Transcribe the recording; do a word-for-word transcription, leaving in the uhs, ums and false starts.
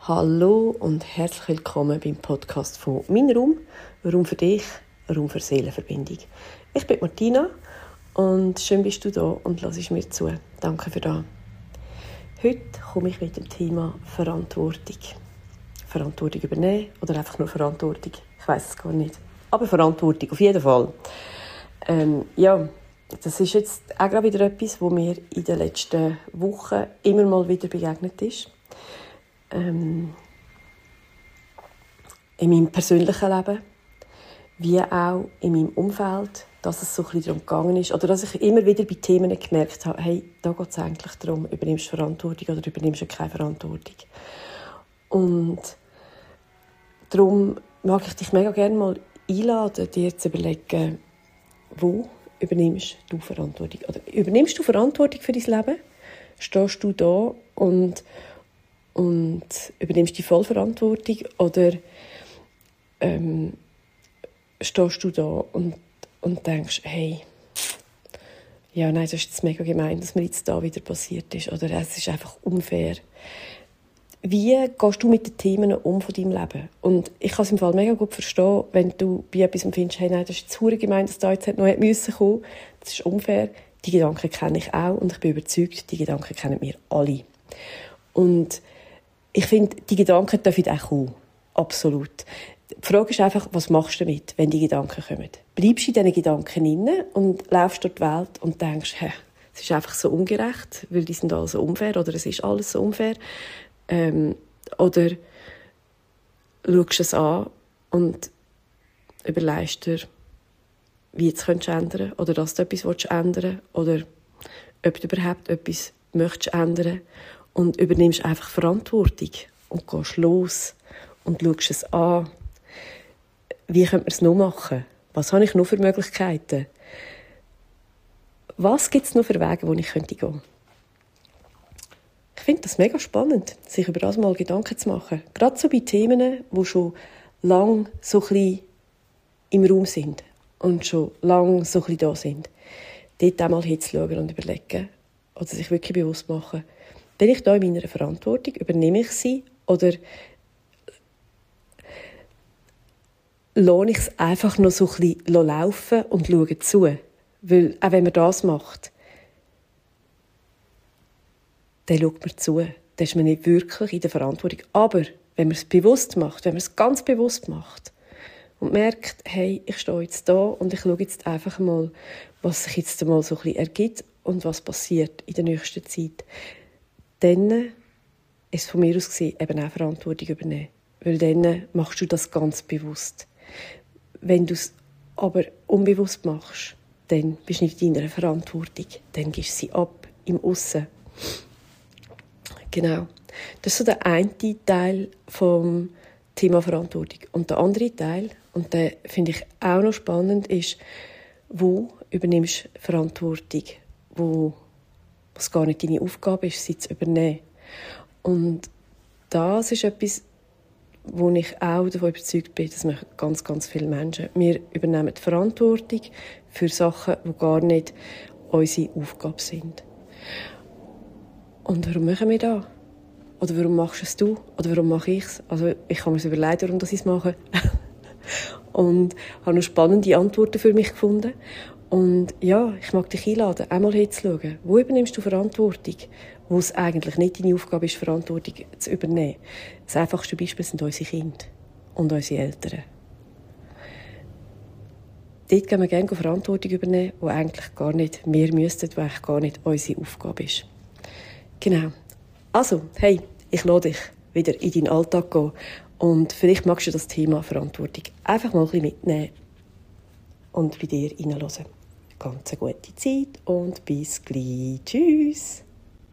Hallo und herzlich willkommen beim Podcast von «Mein Raum», Raum für dich, Raum für Seelenverbindung. Ich bin Martina und schön bist du da und hörst mir zu. Danke für das. Heute komme ich mit dem Thema Verantwortung. Verantwortung übernehmen oder einfach nur Verantwortung, ich weiss es gar nicht. Aber Verantwortung auf jeden Fall. Ähm, ja, das ist jetzt auch gerade wieder etwas, was mir in den letzten Wochen immer mal wieder begegnet ist. Ähm, in meinem persönlichen Leben, wie auch in meinem Umfeld, dass es so ein bisschen darum gegangen ist, oder dass ich immer wieder bei Themen gemerkt habe, hey, da geht es eigentlich darum, übernimmst du Verantwortung oder übernimmst du keine Verantwortung. Und darum mag ich dich mega gerne mal einladen, dir zu überlegen, wo übernimmst du Verantwortung? Oder übernimmst du Verantwortung für dein Leben? Stehst du da und und übernimmst die Vollverantwortung oder ähm, stehst du da und, und denkst, hey, ja, nein, das ist jetzt mega gemein, dass mir jetzt da wieder passiert ist oder es ist einfach unfair. Wie gehst du mit den Themen um von deinem Leben? Und ich kann es im Fall mega gut verstehen, wenn du bei etwas findest, hey, nein, das ist jetzt verdammt gemein, dass da jetzt noch kommen musste, das ist unfair. Die Gedanken kenne ich auch und ich bin überzeugt, die Gedanken kennen wir alle. Und ich finde, die Gedanken dürfen auch kommen. Absolut. Die Frage ist einfach, was machst du damit, wenn die Gedanken kommen? Bleibst du in diesen Gedanken drin und läufst durch die Welt und denkst, hä, es ist einfach so ungerecht, weil die sind alle so unfair oder es ist alles so unfair. Ähm, oder schaust es an und überlegst dir, wie du es ändern könntest oder dass du etwas ändern willst oder ob du überhaupt etwas möchtest ändern und übernimmst einfach Verantwortung und gehst los und schaust es an. Wie könnte man es noch machen? Was habe ich noch für Möglichkeiten? Was gibt es noch für Wege, wo ich gehen könnte? Ich finde das mega spannend, sich über das mal Gedanken zu machen. Gerade so bei Themen, die schon lange so ein bisschen im Raum sind und schon lange so ein bisschen da sind. Dort einmal hinzuschauen und überlegen oder sich wirklich bewusst machen, bin ich da in meiner Verantwortung, übernehme ich sie oder lasse ich es einfach noch so ein bisschen laufen und schaue zu? Weil auch wenn man das macht, dann schaut man zu. Dann ist man nicht wirklich in der Verantwortung. Aber wenn man es bewusst macht, wenn man es ganz bewusst macht und merkt, hey, ich stehe jetzt da und ich schaue jetzt einfach mal, was sich jetzt mal so ein bisschen ergibt und was passiert in der nächsten Zeit, dann ist von mir aus gesehen eben auch Verantwortung übernehmen. Weil dann machst du das ganz bewusst. Wenn du es aber unbewusst machst, dann bist du nicht in deiner Verantwortung. Dann gibst du sie ab, im Aussen. Genau. Das ist so der eine Teil vom Thema Verantwortung. Und der andere Teil, und den finde ich auch noch spannend, ist, wo übernimmst du Verantwortung, wo was gar nicht deine Aufgabe ist, sie zu übernehmen. Und das ist etwas, wo ich auch davon überzeugt bin, dass wir ganz, ganz viele Menschen, wir übernehmen die Verantwortung für Sachen, die gar nicht unsere Aufgabe sind. Und warum machen wir das? Oder warum machst es du? Oder warum mache ich es? Also ich kann mir überlegen, warum ich es mache. Und habe noch spannende Antworten für mich gefunden. Und ja, ich mag dich einladen, einmal hinzuschauen. Wo übernimmst du Verantwortung, wo es eigentlich nicht deine Aufgabe ist, Verantwortung zu übernehmen? Das einfachste Beispiel sind unsere Kinder und unsere Eltern. Dort können wir gerne Verantwortung übernehmen, die eigentlich gar nicht wir müssten, die eigentlich gar nicht unsere Aufgabe ist. Genau. Also, hey, ich lade dich wieder in deinen Alltag gehen und vielleicht magst du das Thema Verantwortung einfach mal ein bisschen mitnehmen und bei dir reinhören. Ganz eine gute Zeit und bis gleich. Tschüss.